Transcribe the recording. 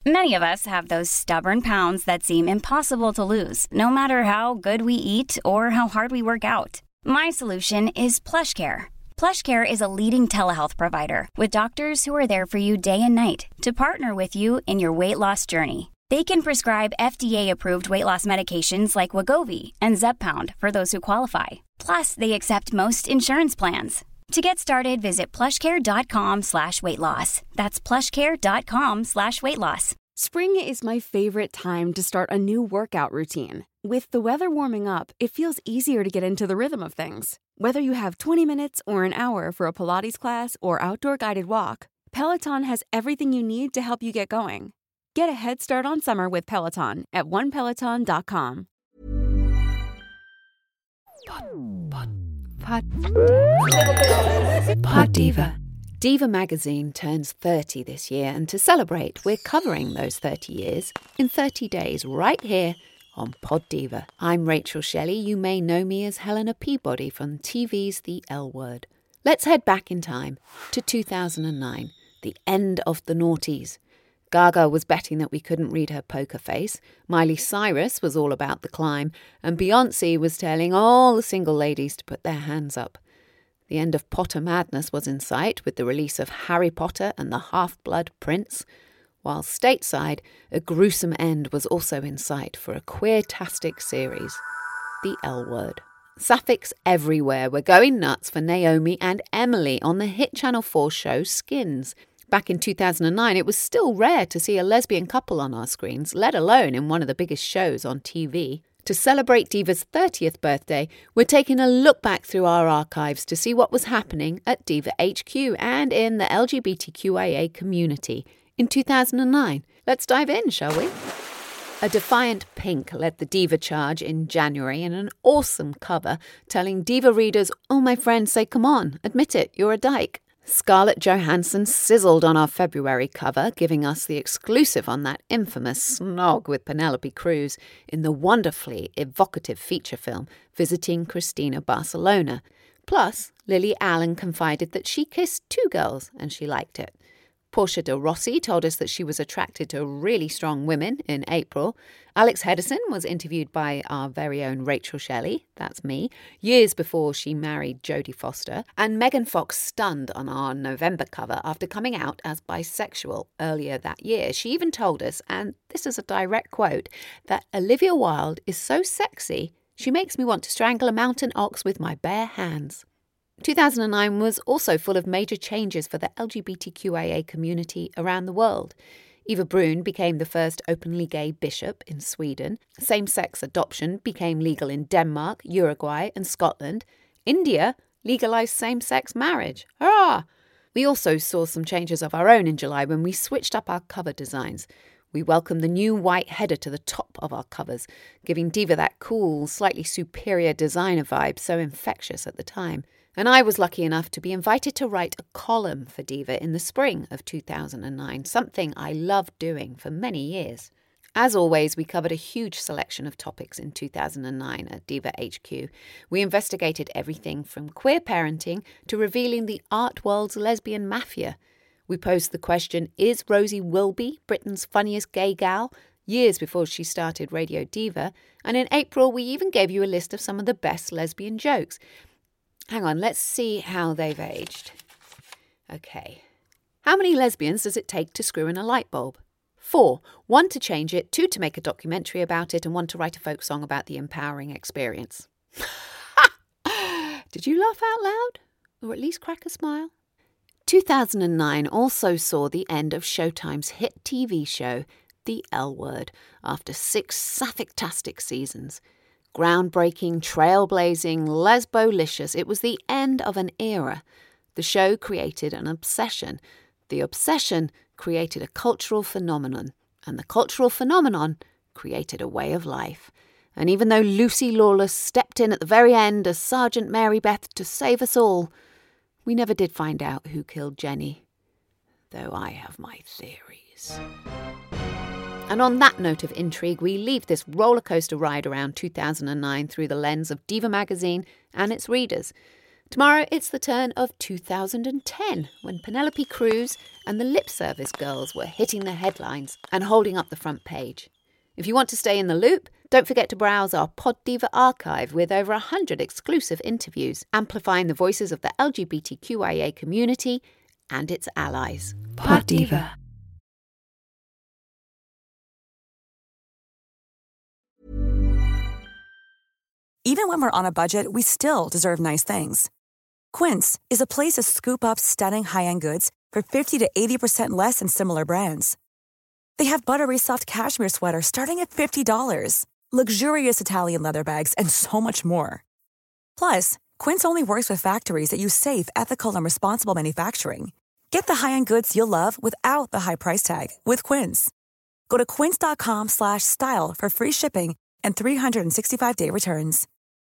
Many of us have those stubborn pounds that seem impossible to lose, no matter how good we eat or how hard we work out. My solution is PlushCare. PlushCare is a leading telehealth provider with doctors who are there for you day and night to partner with you in your weight loss journey. They can prescribe FDA-approved weight loss medications like Wegovy and Zepbound for those who qualify. Plus, they accept most insurance plans. To get started, visit plushcare.com/weightloss. That's plushcare.com/weightloss. Spring is my favorite time to start a new workout routine. With the weather warming up, it feels easier to get into the rhythm of things. Whether you have 20 minutes or an hour for a Pilates class or outdoor guided walk, Peloton has everything you need to help you get going. Get a head start on summer with Peloton at onepeloton.com. Pod Diva. Diva magazine turns 30 this year, and to celebrate, we're covering those 30 years in 30 days right here on Pod Diva. I'm Rachel Shelley. You may know me as Helena Peabody from TV's The L Word. Let's head back in time to 2009, the end of the noughties. Gaga was betting that we couldn't read her poker face, Miley Cyrus was all about the climb, and Beyoncé was telling all the single ladies to put their hands up. The end of Potter madness was in sight with the release of Harry Potter and the Half-Blood Prince, while stateside, a gruesome end was also in sight for a queer-tastic series, The L Word. Sapphics everywhere were going nuts for Naomi and Emily on the hit Channel 4 show Skins. Back in 2009, it was still rare to see a lesbian couple on our screens, let alone in one of the biggest shows on TV. To celebrate Diva's 30th birthday, we're taking a look back through our archives to see what was happening at Diva HQ and in the LGBTQIA community in 2009. Let's dive in, shall we? A defiant pink led the Diva charge in January in an awesome cover telling Diva readers, "Oh, my friends, say come on, admit it, you're a dyke." Scarlett Johansson sizzled on our February cover, giving us the exclusive on that infamous snog with Penelope Cruz in the wonderfully evocative feature film Visiting Christina Barcelona. Plus, Lily Allen confided that she kissed 2 girls and she liked it. Portia de Rossi told us that she was attracted to really strong women in April. Alex Hedison was interviewed by our very own Rachel Shelley, that's me, years before she married Jodie Foster. And Megan Fox stunned on our November cover after coming out as bisexual earlier that year. She even told us, and this is a direct quote, that Olivia Wilde is so sexy, she makes me want to strangle a mountain ox with my bare hands. 2009 was also full of major changes for the LGBTQIA community around the world. Eva Brun became the first openly gay bishop in Sweden. Same-sex adoption became legal in Denmark, Uruguay and Scotland. India legalised same-sex marriage. Hurrah! We also saw some changes of our own in July when we switched up our cover designs. We welcomed the new white header to the top of our covers, giving Diva that cool, slightly superior designer vibe so infectious at the time. And I was lucky enough to be invited to write a column for Diva in the spring of 2009, something I loved doing for many years. As always, we covered a huge selection of topics in 2009 at Diva HQ. We investigated everything from queer parenting to revealing the art world's lesbian mafia. We posed the question, is Rosie Wilby Britain's funniest gay gal? Years before she started Radio Diva. And in April, we even gave you a list of some of the best lesbian jokes. Hang on, let's see how they've aged. Okay. How many lesbians does it take to screw in a light bulb? 4. 1 to change it, 2 to make a documentary about it, and 1 to write a folk song about the empowering experience. Did you laugh out loud? Or at least crack a smile? 2009 also saw the end of Showtime's hit TV show, The L Word, after 6 sapphic-tastic seasons. Groundbreaking, trailblazing, lesbolicious, it was the end of an era. The show created an obsession. The obsession created a cultural phenomenon. And the cultural phenomenon created a way of life. And even though Lucy Lawless stepped in at the very end as Sergeant Mary Beth to save us all, we never did find out who killed Jenny. Though I have my theories. And on that note of intrigue, we leave this rollercoaster ride around 2009 through the lens of Diva magazine and its readers. Tomorrow it's the turn of 2010, when Penelope Cruz and the Lip Service Girls were hitting the headlines and holding up the front page. If you want to stay in the loop, don't forget to browse our Pod Diva archive with over 100 exclusive interviews, amplifying the voices of the LGBTQIA community and its allies. Pod Diva. Even when we're on a budget, we still deserve nice things. Quince is a place to scoop up stunning high-end goods for 50 to 80% less than similar brands. They have buttery soft cashmere sweaters starting at $50, luxurious Italian leather bags, and so much more. Plus, Quince only works with factories that use safe, ethical, and responsible manufacturing. Get the high-end goods you'll love without the high price tag with Quince. Go to quince.com/style for free shipping and 365-day returns.